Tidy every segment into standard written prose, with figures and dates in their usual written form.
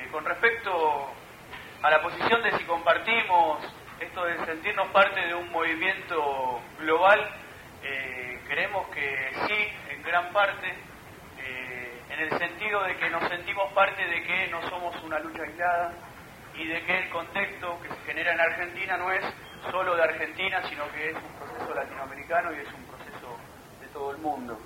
Con respecto a la posición de si compartimos esto de sentirnos parte de un movimiento global, creemos que sí, en gran parte, en el sentido de que nos sentimos parte de que no somos una lucha aislada y de que el contexto que se genera en Argentina no es solo de Argentina, sino que es un proceso latinoamericano y es un proceso de todo el mundo.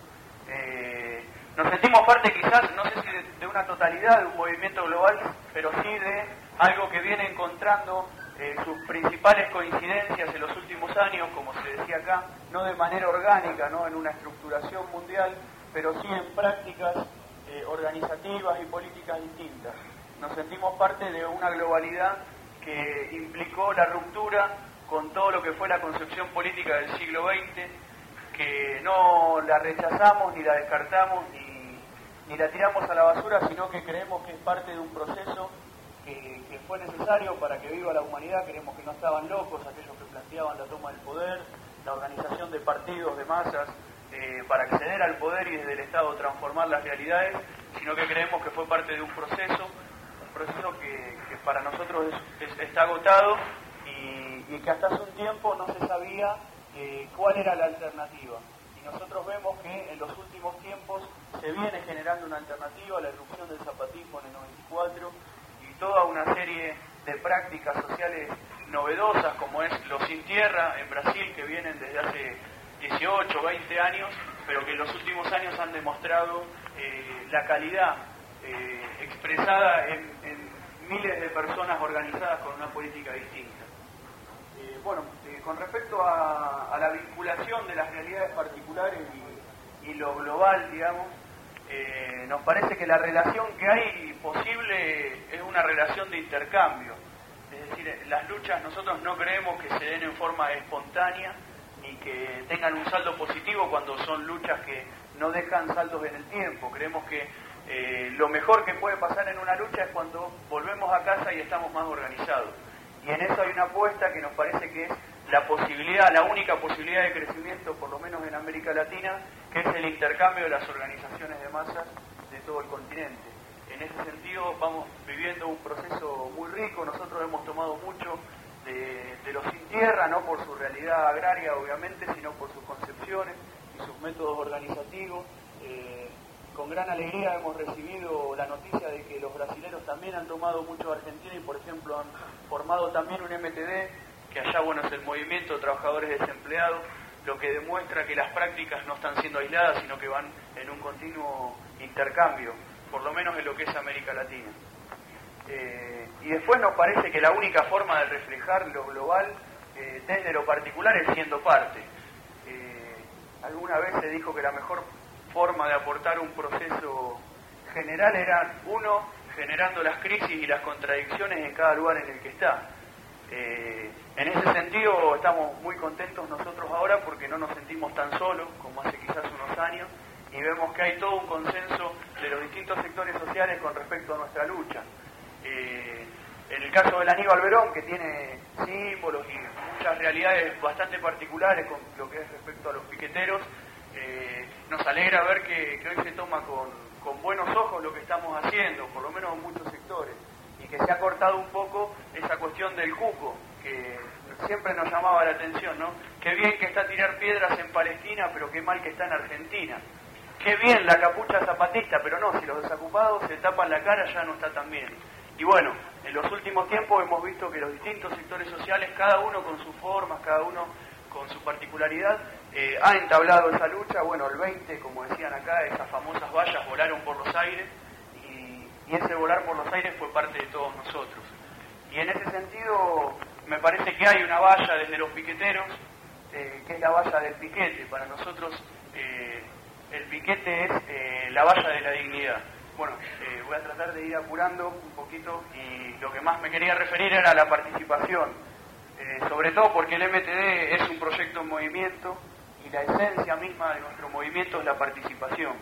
Nos sentimos parte quizás, no sé si de una totalidad de un movimiento global, pero sí de algo que viene encontrando sus principales coincidencias en los últimos años, como se decía acá, no de manera orgánica, no en una estructuración mundial, pero sí en prácticas organizativas y políticas distintas. Nos sentimos parte de una globalidad que implicó la ruptura con todo lo que fue la concepción política del siglo XX, que no la rechazamos ni la descartamos ni la tiramos a la basura, sino que creemos que es parte de un proceso que fue necesario para que viva la humanidad. Creemos que no estaban locos aquellos que planteaban la toma del poder, la organización de partidos, de masas, para acceder al poder y desde el Estado transformar las realidades, sino que creemos que fue parte de un proceso que para nosotros está agotado y que hasta hace un tiempo no se sabía cuál era la alternativa. Y nosotros vemos que en los últimos tiempos se viene generando una alternativa, la irrupción del zapatismo en el 94 y toda una serie de prácticas sociales novedosas, como es los sin tierra en Brasil, que vienen desde hace 18, 20 años, pero que en los últimos años han demostrado la calidad expresada en miles de personas organizadas con una política distinta. Con respecto a la vinculación de las realidades particulares y lo global, digamos, nos parece que la relación que hay posible es una relación de intercambio. Es decir, las luchas nosotros no creemos que se den en forma espontánea ni que tengan un saldo positivo cuando son luchas que no dejan saldos en el tiempo. Creemos que lo mejor que puede pasar en una lucha es cuando volvemos a casa y estamos más organizados. Y en eso hay una apuesta que nos parece que es la única posibilidad de crecimiento, por lo menos en América Latina, que es el intercambio de las organizaciones de masas de todo el continente. En ese sentido vamos viviendo un proceso muy rico. Nosotros hemos tomado mucho de los sin tierra, no por su realidad agraria obviamente, sino por sus concepciones y sus métodos organizativos. Con gran alegría hemos recibido la noticia de que los brasileños también han tomado mucho de Argentina y, por ejemplo, han formado también un MTD, que allá, es el Movimiento de Trabajadores Desempleados, lo que demuestra que las prácticas no están siendo aisladas, sino que van en un continuo intercambio, por lo menos en lo que es América Latina. Y después nos parece que la única forma de reflejar lo global desde lo particular es siendo parte. Alguna vez se dijo que la mejor forma de aportar un proceso general era uno generando las crisis y las contradicciones en cada lugar en el que está. En ese sentido estamos muy contentos nosotros ahora porque no nos sentimos tan solos como hace quizás unos años y vemos que hay todo un consenso de los distintos sectores sociales con respecto a nuestra lucha. En el caso del Aníbal Verón, que tiene símbolos y muchas realidades bastante particulares con lo que es respecto a los piqueteros, nos alegra ver que hoy se toma con buenos ojos lo que estamos haciendo, por lo menos en muchos sectores, y que se ha cortado un poco esa cuestión del cuco, que siempre nos llamaba la atención, ¿no? Qué bien que está tirar piedras en Palestina, pero qué mal que está en Argentina. Qué bien la capucha zapatista, pero no, si los desocupados se tapan la cara ya no está tan bien. Y bueno, en los últimos tiempos hemos visto que los distintos sectores sociales, cada uno con sus formas, cada uno con su particularidad, ha entablado esa lucha. El 20, como decían acá, esas famosas vallas volaron por los aires y ese volar por los aires fue parte de todos nosotros. Y en ese sentido me parece que hay una valla desde los piqueteros, que es la valla del piquete. Para nosotros el piquete es la valla de la dignidad. Voy a tratar de ir apurando un poquito y lo que más me quería referir era la participación, sobre todo porque el MTD es un proyecto en movimiento y la esencia misma de nuestro movimiento es la participación.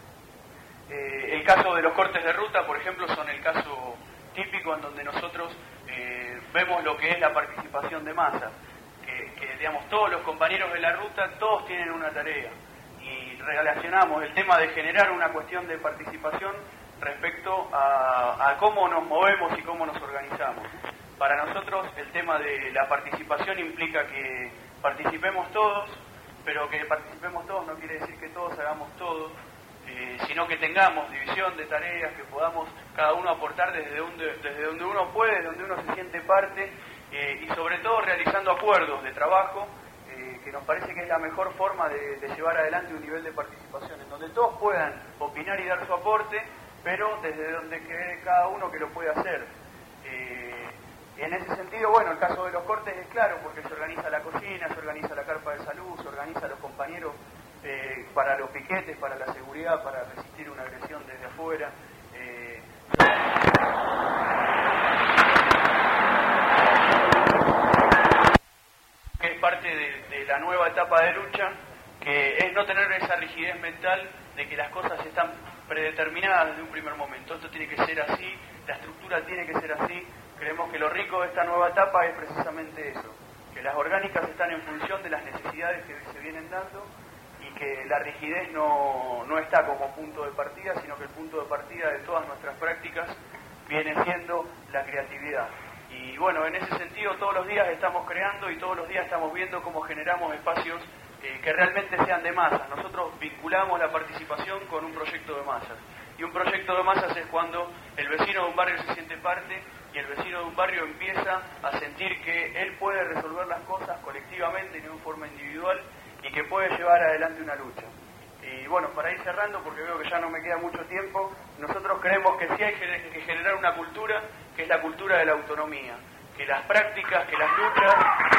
El caso de los cortes de ruta, por ejemplo, son el caso típico en donde nosotros vemos lo que es la participación de masa, que digamos, todos los compañeros de la ruta, todos tienen una tarea, y relacionamos el tema de generar una cuestión de participación respecto a cómo nos movemos y cómo nos organizamos. Para nosotros el tema de la participación implica que participemos todos, pero que participemos todos no quiere decir que todos hagamos todo, sino que tengamos división de tareas, que podamos cada uno aportar desde donde uno puede, desde donde uno se siente parte, y sobre todo realizando acuerdos de trabajo, que nos parece que es la mejor forma de llevar adelante un nivel de participación, en donde todos puedan opinar y dar su aporte, pero desde donde quede cada uno que lo puede hacer. En ese sentido, bueno, el caso de los cortes es claro, porque se organiza la cocina, se organiza la carpa de salud, se organiza los compañeros para los piquetes, para la seguridad, para resistir una agresión desde afuera. Que es parte de la nueva etapa de lucha, que es no tener esa rigidez mental de que las cosas están predeterminadas desde un primer momento. Esto tiene que ser así, la estructura tiene que ser así. Creemos que lo rico de esta nueva etapa es precisamente eso, que las orgánicas están en función de las necesidades que se vienen dando y que la rigidez no está como punto de partida, sino que el punto de partida de todas nuestras prácticas viene siendo la creatividad. Y bueno, en ese sentido todos los días estamos creando y todos los días estamos viendo cómo generamos espacios que realmente sean de masas. Nosotros vinculamos la participación con un proyecto de masas. Y un proyecto de masas es cuando el vecino de un barrio se siente parte y el vecino de un barrio empieza a sentir que él puede resolver las cosas colectivamente y no en forma individual y que puede llevar adelante una lucha. Y bueno, para ir cerrando, porque veo que ya no me queda mucho tiempo, nosotros creemos que sí hay que generar una cultura que es la cultura de la autonomía, que las prácticas, que las luchas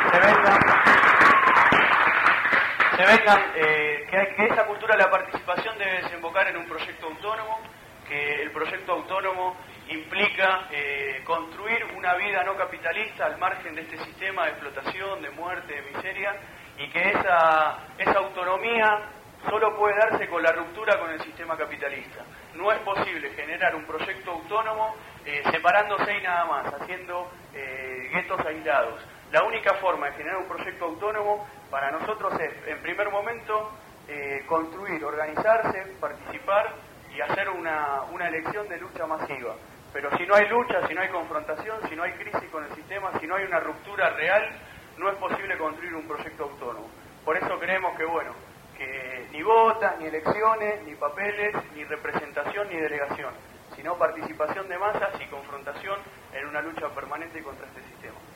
que esa cultura de la participación debe desembocar en un proyecto autónomo, que el proyecto autónomo implica construir una vida no capitalista al margen de este sistema de explotación, de muerte, de miseria, y que esa autonomía solo puede darse con la ruptura con el sistema capitalista. No es posible generar un proyecto autónomo separándose y nada más, haciendo guetos aislados. La única forma de generar un proyecto autónomo para nosotros es, en primer momento, construir, organizarse, participar y hacer una elección de lucha masiva. Pero si no hay lucha, si no hay confrontación, si no hay crisis con el sistema, si no hay una ruptura real, no es posible construir un proyecto autónomo. Por eso creemos que, bueno, que ni votas, ni elecciones, ni papeles, ni representación, ni delegación, sino participación de masas y confrontación en una lucha permanente contra este sistema.